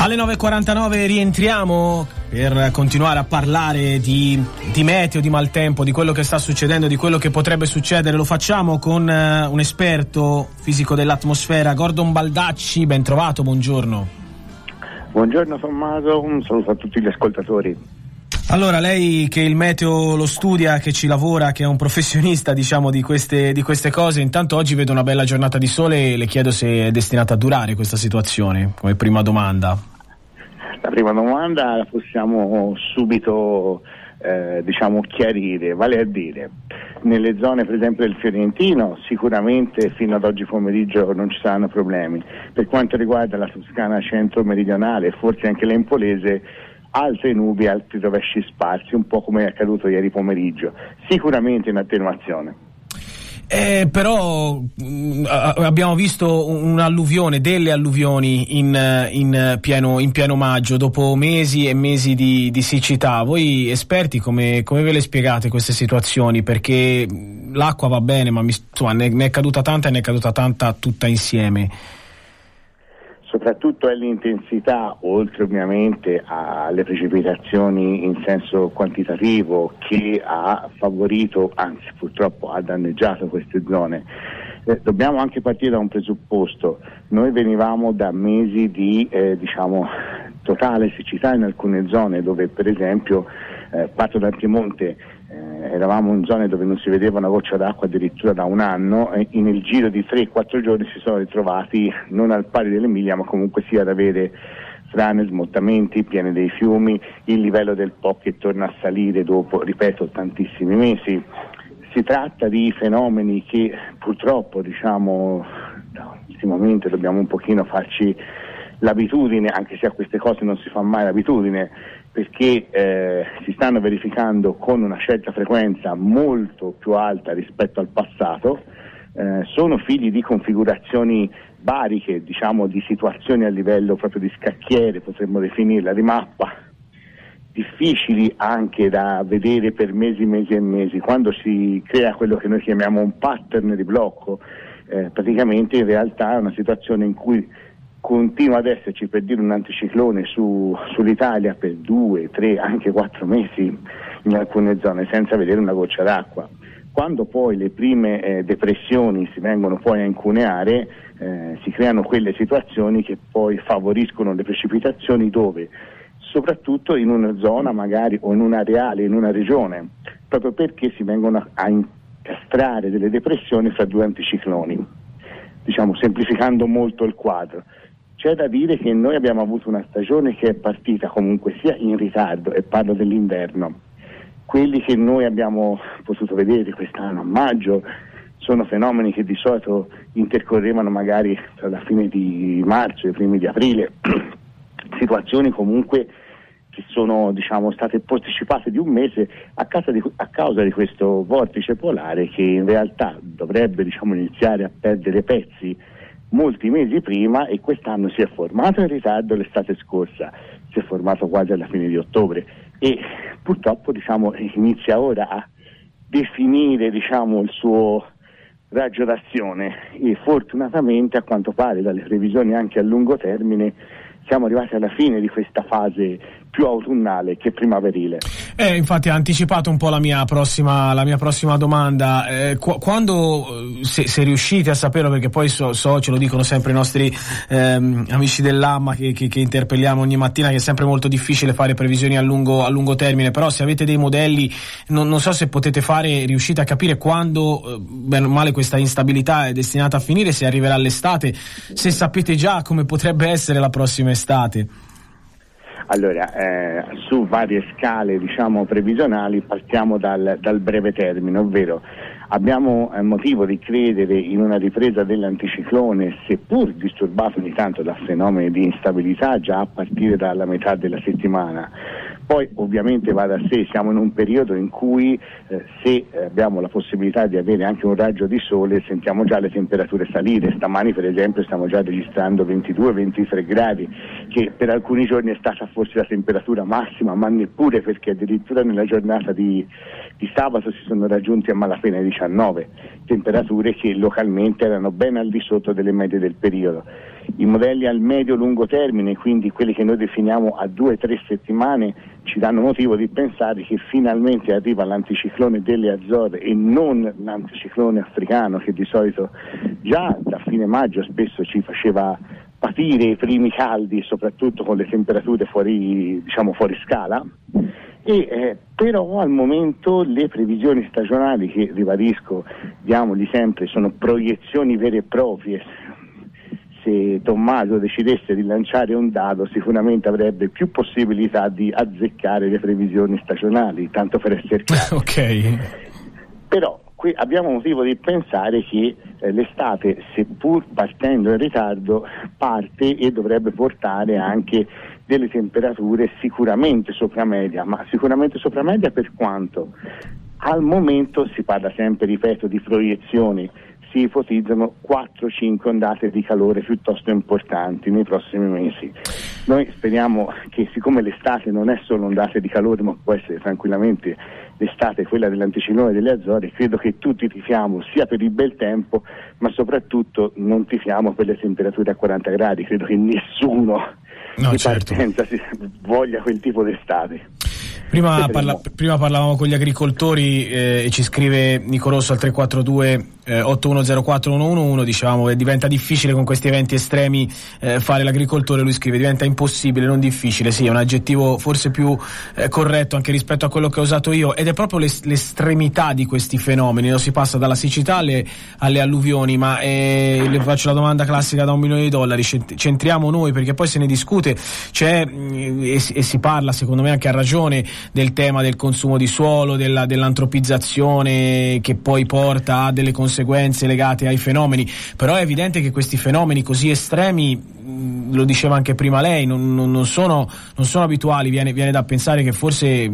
Alle 9.49 rientriamo per continuare a parlare di meteo, di maltempo, di quello che sta succedendo, di quello che potrebbe succedere. Lo facciamo con un esperto fisico dell'atmosfera, Gordon Baldacci. Ben trovato, buongiorno. Buongiorno Tommaso, un saluto a tutti gli ascoltatori. Allora, lei che il meteo lo studia, che ci lavora, che è un professionista, diciamo, di queste cose, intanto oggi vedo una bella giornata di sole e le chiedo se è destinata a durare questa situazione, come prima domanda. La prima domanda la possiamo subito chiarire, vale a dire, nelle zone per esempio del Fiorentino sicuramente fino ad oggi pomeriggio non ci saranno problemi. Per quanto riguarda la Toscana centro-meridionale e forse anche l'Empolese, altre nubi, altri rovesci sparsi, un po' come è accaduto ieri pomeriggio, sicuramente in attenuazione. Però abbiamo visto un'alluvione, delle alluvioni in pieno maggio, dopo mesi e mesi di siccità. Voi esperti come ve le spiegate queste situazioni? Perché l'acqua va bene, ma ne è caduta tanta e ne è caduta tanta tutta insieme. Soprattutto è l'intensità, oltre ovviamente alle precipitazioni in senso quantitativo, che ha favorito, anzi purtroppo ha danneggiato queste zone. Dobbiamo anche partire da un presupposto: noi venivamo da mesi di totale siccità in alcune zone, dove per esempio parto dal Piemonte, eravamo in zone dove non si vedeva una goccia d'acqua addirittura da un anno, e nel giro di 3-4 giorni si sono ritrovati non al pari dell'Emilia, ma comunque sia ad avere frane, smottamenti, piene dei fiumi, il livello del Po che torna a salire dopo, ripeto, tantissimi mesi. Si tratta di fenomeni che purtroppo, ultimamente dobbiamo un pochino farci l'abitudine, anche se a queste cose non si fa mai l'abitudine, perché si stanno verificando con una certa frequenza molto più alta rispetto al passato, sono figli di configurazioni bariche, di situazioni a livello proprio di scacchiere, potremmo definirla, di mappa, difficili anche da vedere per mesi e mesi. Quando si crea quello che noi chiamiamo un pattern di blocco, praticamente in realtà è una situazione in cui continua ad esserci, per dire, un anticiclone sull'Italia per 2, 3, anche 4 mesi in alcune zone senza vedere una goccia d'acqua. Quando poi le prime depressioni si vengono poi a incuneare, si creano quelle situazioni che poi favoriscono le precipitazioni, dove soprattutto in una zona magari o in un areale, in una regione, proprio perché si vengono a incastrare delle depressioni fra due anticicloni, semplificando molto il quadro. C'è da dire che noi abbiamo avuto una stagione che è partita comunque sia in ritardo, e parlo dell'inverno. Quelli che noi abbiamo potuto vedere quest'anno a maggio sono fenomeni che di solito intercorrevano magari tra la fine di marzo e i primi di aprile, situazioni comunque che sono state posticipate di un mese a causa di questo vortice polare che in realtà dovrebbe iniziare a perdere pezzi molti mesi prima, e quest'anno si è formato in ritardo l'estate scorsa, si è formato quasi alla fine di ottobre, e purtroppo inizia ora a definire il suo raggio d'azione, e fortunatamente a quanto pare dalle previsioni anche a lungo termine siamo arrivati alla fine di questa fase più autunnale che primaverile. Infatti ha anticipato un po' la mia prossima domanda. Quando, se riuscite a saperlo, perché poi so, ce lo dicono sempre i nostri amici dell'AMMA che interpelliamo ogni mattina, che è sempre molto difficile fare previsioni a lungo termine, però se avete dei modelli, non so se potete riuscite a capire quando bene o male questa instabilità è destinata a finire, se arriverà l'estate, se sapete già come potrebbe essere la prossima estate. Allora, su varie scale previsionali partiamo dal breve termine, ovvero abbiamo motivo di credere in una ripresa dell'anticiclone, seppur disturbato ogni tanto da fenomeni di instabilità già a partire dalla metà della settimana. Poi ovviamente va da sé, siamo in un periodo in cui se abbiamo la possibilità di avere anche un raggio di sole sentiamo già le temperature salire. Stamani per esempio stiamo già registrando 22-23 gradi, che per alcuni giorni è stata forse la temperatura massima, ma neppure, perché addirittura nella giornata di sabato si sono raggiunti a malapena i 19, temperature che localmente erano ben al di sotto delle medie del periodo. I modelli al medio-lungo termine, quindi quelli che noi definiamo a 2-3 settimane, ci danno motivo di pensare che finalmente arriva l'anticiclone delle Azzorre e non l'anticiclone africano, che di solito già da fine maggio spesso ci faceva patire i primi caldi, soprattutto con le temperature fuori scala. Però al momento le previsioni stagionali, che ribadisco, diamogli sempre, sono proiezioni vere e proprie. Se Tommaso decidesse di lanciare un dado, sicuramente avrebbe più possibilità di azzeccare le previsioni stagionali, tanto per essere chiaro. Ok. Però qui abbiamo motivo di pensare che l'estate, seppur partendo in ritardo, parte e dovrebbe portare anche delle temperature sicuramente sopra media, ma sicuramente sopra media per quanto? Al momento si parla sempre, ripeto, di proiezioni, si ipotizzano 4-5 ondate di calore piuttosto importanti nei prossimi mesi. Noi speriamo che, siccome l'estate non è solo ondate di calore, ma può essere tranquillamente l'estate quella dell'anticiclone delle Azzorre, credo che tutti tifiamo sia per il bel tempo, ma soprattutto non tifiamo per le temperature a 40 gradi, credo che nessuno di partenza voglia quel tipo d'estate. Prima parlavamo con gli agricoltori e ci scrive Nico Rosso al 342 8104 dicevamo che diventa difficile con questi eventi estremi fare l'agricoltore. Lui scrive diventa impossibile, non difficile. Sì, è un aggettivo forse più corretto anche rispetto a quello che ho usato io, ed è proprio l'estremità di questi fenomeni. Si passa dalla siccità alle alluvioni, ma le faccio la domanda classica da $1 milione, c'entriamo noi? Perché poi se ne discute, e si parla secondo me anche a ragione del tema del consumo di suolo, dell'antropizzazione, che poi porta a delle conseguenze legate ai fenomeni. Però è evidente che questi fenomeni così estremi, lo diceva anche prima lei, non sono abituali. Viene da pensare che forse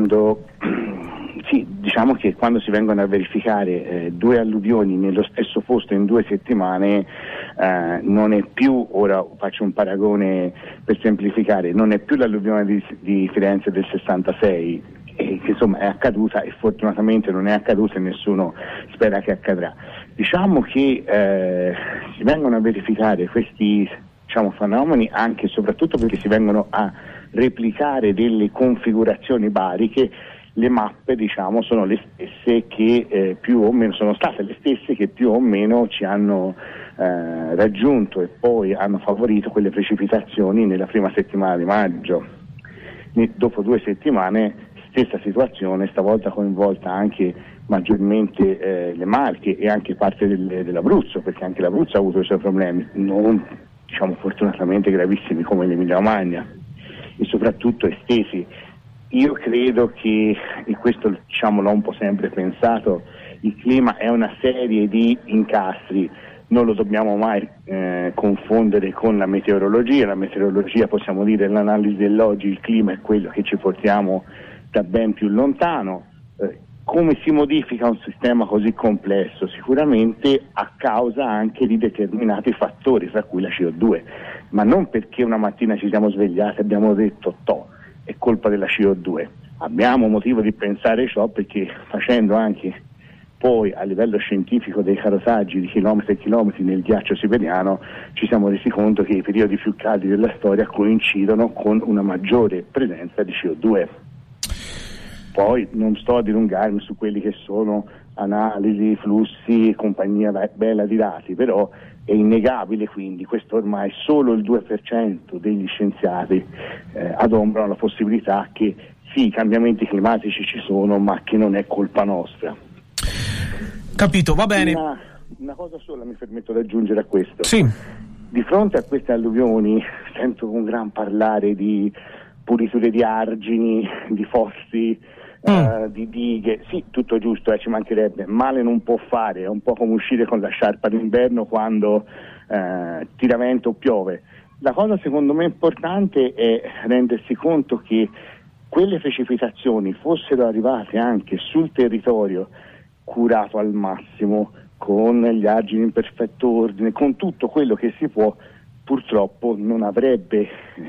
diciamo che quando si vengono a verificare 2 alluvioni nello stesso posto in 2 settimane, non è più, ora faccio un paragone per semplificare, non è più l'alluvione di Firenze del 66, che insomma è accaduta e fortunatamente non è accaduta e nessuno spera che accadrà. Diciamo che si vengono a verificare questi fenomeni anche e soprattutto perché si vengono a replicare delle configurazioni bariche. Le mappe sono le stesse che più o meno sono state le stesse che più o meno ci hanno raggiunto e poi hanno favorito quelle precipitazioni nella prima settimana di maggio. Dopo 2 settimane stessa situazione, stavolta coinvolta anche maggiormente le Marche e anche parte dell'Abruzzo, perché anche l'Abruzzo ha avuto i suoi problemi, non fortunatamente gravissimi come l'Emilia Romagna, e soprattutto estesi. Io credo che, e questo l'ho un po' sempre pensato, il clima è una serie di incastri, non lo dobbiamo mai confondere con la meteorologia. La meteorologia, possiamo dire, l'analisi dell'oggi, il clima è quello che ci portiamo da ben più lontano. Come si modifica un sistema così complesso? Sicuramente a causa anche di determinati fattori, tra cui la CO2, ma non perché una mattina ci siamo svegliati e abbiamo detto è colpa della CO2. Abbiamo motivo di pensare ciò perché, facendo anche poi a livello scientifico dei carotaggi di chilometri e chilometri nel ghiaccio siberiano, ci siamo resi conto che i periodi più caldi della storia coincidono con una maggiore presenza di CO2. Poi non sto a dilungarmi su quelli che sono analisi, flussi, compagnia bella di dati, però è innegabile, quindi questo ormai solo il 2% degli scienziati adombrano la possibilità che sì, i cambiamenti climatici ci sono, ma che non è colpa nostra. Capito, va bene. Una cosa sola mi permetto di aggiungere a questo. Sì. Di fronte a queste alluvioni sento un gran parlare di puliture di argini, di fossi, di dighe. Sì, tutto giusto, ci mancherebbe. Male non può fare, è un po' come uscire con la sciarpa d'inverno quando tira vento o piove. La cosa secondo me importante è rendersi conto che quelle precipitazioni fossero arrivate anche sul territorio curato al massimo, con gli argini in perfetto ordine, con tutto quello che si può, purtroppo non avrebbe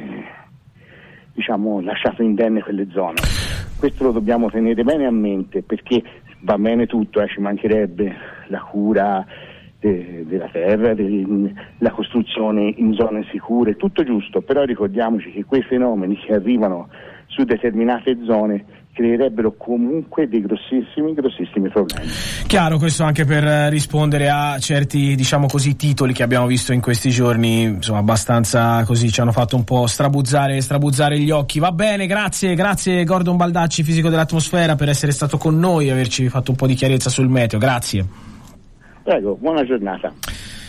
lasciato indenne quelle zone. Questo lo dobbiamo tenere bene a mente, perché va bene tutto, ci mancherebbe la cura della terra, la costruzione in zone sicure, tutto giusto, però ricordiamoci che quei fenomeni che arrivano su determinate zone creerebbero comunque dei grossissimi problemi. Chiaro, questo anche per rispondere a certi, diciamo così, titoli che abbiamo visto in questi giorni, insomma abbastanza così, ci hanno fatto un po' strabuzzare gli occhi. Va bene, grazie Gordon Baldacci, fisico dell'atmosfera, per essere stato con noi e averci fatto un po' di chiarezza sul meteo, grazie. Prego, buona giornata.